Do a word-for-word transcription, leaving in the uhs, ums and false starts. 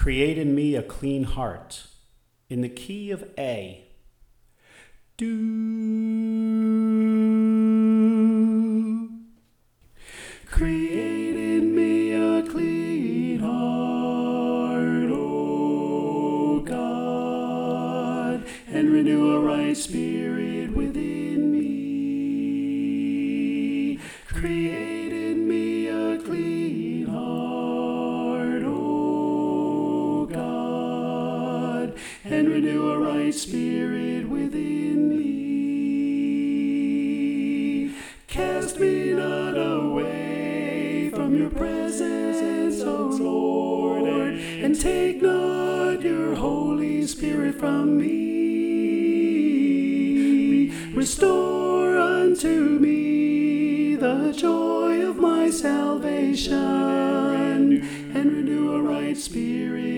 Create in me a clean heart. In the key of A. Do. Create in me a clean heart, O God, and renew a right spirit within me. Create in me a clean heart, O God, and renew a right spirit within me. Cast me not away from your presence, O Lord, and take not your Holy Spirit from me. Restore unto me the joy of my salvation, and renew a right spirit